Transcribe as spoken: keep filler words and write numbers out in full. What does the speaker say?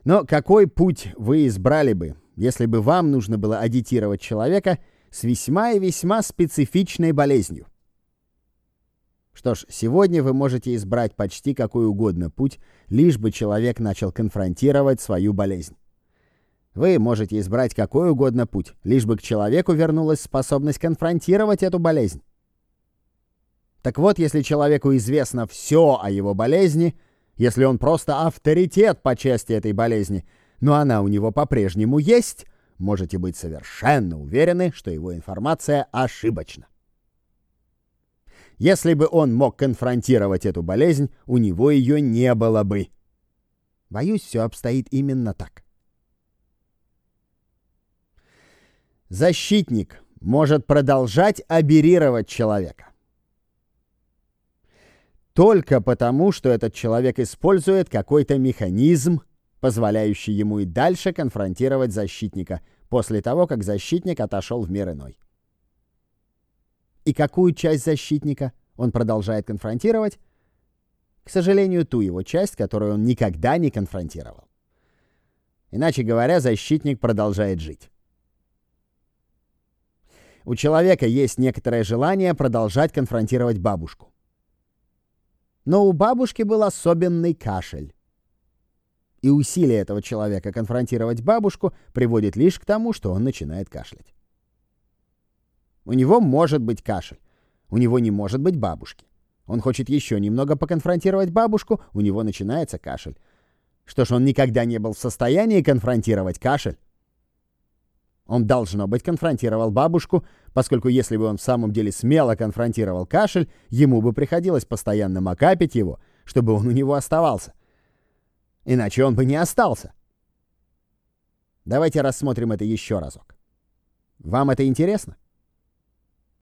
Но какой путь вы избрали бы, если бы вам нужно было агитировать человека с весьма и весьма специфичной болезнью? Что ж, сегодня вы можете избрать почти какой угодно путь, лишь бы человек начал конфронтировать свою болезнь. Вы можете избрать какой угодно путь, лишь бы к человеку вернулась способность конфронтировать эту болезнь. Так вот, если человеку известно все о его болезни, если он просто авторитет по части этой болезни, но она у него по-прежнему есть, можете быть совершенно уверены, что его информация ошибочна. Если бы он мог конфронтировать эту болезнь, у него ее не было бы. Боюсь, все обстоит именно так. Защитник может продолжать аберрировать человека только потому, что этот человек использует какой-то механизм, позволяющий ему и дальше конфронтировать защитника после того, как защитник отошел в мир иной. И какую часть защитника он продолжает конфронтировать? К сожалению, ту его часть, которую он никогда не конфронтировал. Иначе говоря, защитник продолжает жить. У человека есть некоторое желание продолжать конфронтировать бабушку. Но у бабушки был особенный кашель. И усилие этого человека конфронтировать бабушку приводит лишь к тому, что он начинает кашлять. У него может быть кашель. У него не может быть бабушки. Он хочет еще немного поконфронтировать бабушку, у него начинается кашель. Что ж, он никогда не был в состоянии конфронтировать кашель. Он, должно быть, конфронтировал бабушку, поскольку если бы он в самом деле смело конфронтировал кашель, ему бы приходилось постоянно макапить его, чтобы он у него оставался. Иначе он бы не остался. Давайте рассмотрим это еще разок. Вам это интересно?